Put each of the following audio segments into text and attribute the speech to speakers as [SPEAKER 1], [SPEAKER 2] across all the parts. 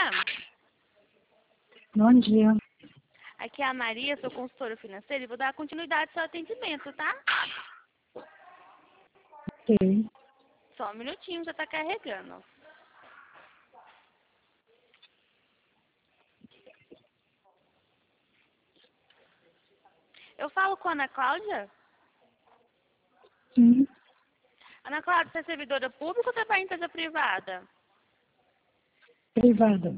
[SPEAKER 1] dia.
[SPEAKER 2] Bom dia.
[SPEAKER 1] Aqui é a Maria, sou consultora financeira e vou dar continuidade ao seu atendimento, tá?
[SPEAKER 2] Ok.
[SPEAKER 1] Só um minutinho, já tá carregando. Eu falo com a Ana Cláudia?
[SPEAKER 2] Sim,
[SPEAKER 1] Ana Cláudia, você é servidora pública ou trabalha em empresa privada?
[SPEAKER 2] privada.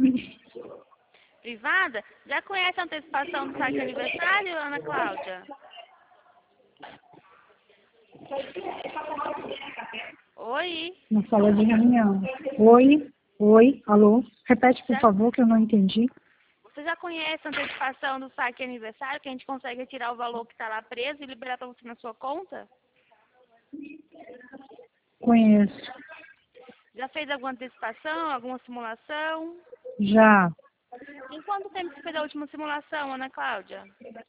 [SPEAKER 1] Privada? Já conhece a antecipação do saque aniversário, Ana Cláudia? Oi?
[SPEAKER 2] Na sala de reunião. Oi, alô? Repete, por
[SPEAKER 1] Já,
[SPEAKER 2] favor, que eu não entendi.
[SPEAKER 1] você já conhece a antecipação do saque aniversário, que a gente consegue retirar o valor que está lá preso e liberar para você na sua conta?
[SPEAKER 2] Conheço.
[SPEAKER 1] Já fez alguma antecipação, alguma simulação?
[SPEAKER 2] Já.
[SPEAKER 1] Em quanto tempo você fez a última simulação, Ana Cláudia?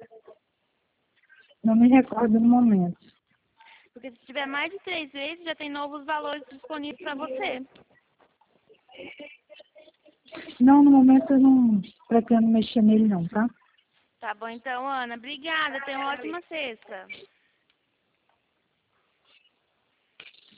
[SPEAKER 2] Não me recordo no momento.
[SPEAKER 1] Porque se tiver mais de 3 vezes, já tem novos valores disponíveis para você.
[SPEAKER 2] Não, no momento eu não pretendo mexer nele não, tá?
[SPEAKER 1] Tá bom então, Ana. Obrigada. Tenha uma ótima sexta.